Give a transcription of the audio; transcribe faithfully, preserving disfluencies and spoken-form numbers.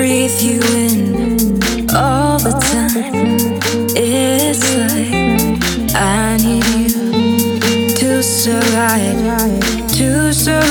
breathe you in all the time. It's like I need you to survive, to survive.